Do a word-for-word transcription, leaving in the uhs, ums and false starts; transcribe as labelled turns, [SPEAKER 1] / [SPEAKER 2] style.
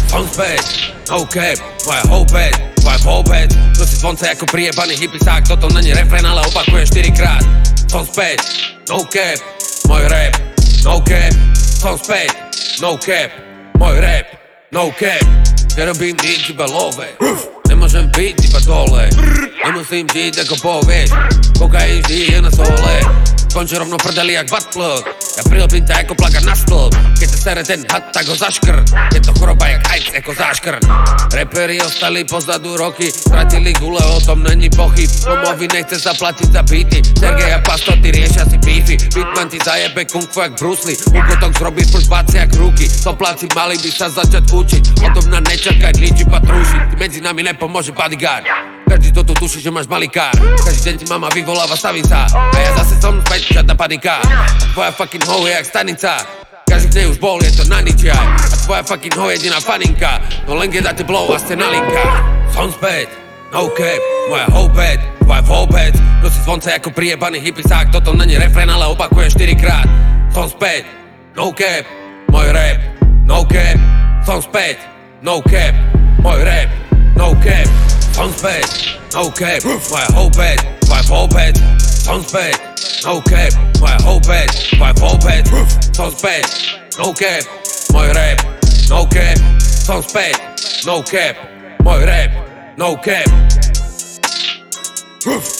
[SPEAKER 1] som späť, no cap, moja hoped, tvoja vôbec. To si zvonce ako priebaný hippisák, toto není refrén, ale opakujem štyrikrát. Som späť, no cap, môj rap, no cap, som späť, no cap, môj rap, no cap. Nerobím nič, iba love, nemôžem byť iba dole, nemusím žiť ako povieš, kokain vždy je na sole. Skončí rovno prdeli jak buttplug, ja prilpím ťa ako plagať na stĺp. Keď sa sere ten had, tak ho zaškrn, je to choroba jak AIDS, ako záškrn. Reperi ostali pozadu roky, stratili gule, o tom není pochyb. Domovy nechce sa platiť za beaty, Sergej a Pastoty riešia si beefy. Bitman ti zajebe kung fu jak Bruce Lee, úkotok zrobí prst báci jak ruky. Sopláci mali by sa začať učiť, o tom na nečakaj, nič iba trúšiť. Medzi nami nepomôže bodyguard, každý to tu tuší, že máš malikár. Každý deň ti mama vyvoláva stavica, a ja zase som späť, žiadna panika. A tvoja fucking ho je jak stanica, každý z nej už bol, je to na ničiaj. A tvoja fucking ho je jediná faninka, no len keď dáte blow a ste na linka. Som späť, no cap, moja hoped, tvoja vôbec. Nosí zvonce ako priebaný hippisák, toto není refrén, ale opakujem štyrikrát. Som späť, no cap, môj rap, no cap. Som späť, no cap, môj rap, no cap. Som späť, no cap, moja hoped, tvoja vôbec. Som späť, no cap, moja hoped, tvoja vôbec. Som späť, no cap, môj rap, no cap. Som späť, no cap, môj rap, no cap.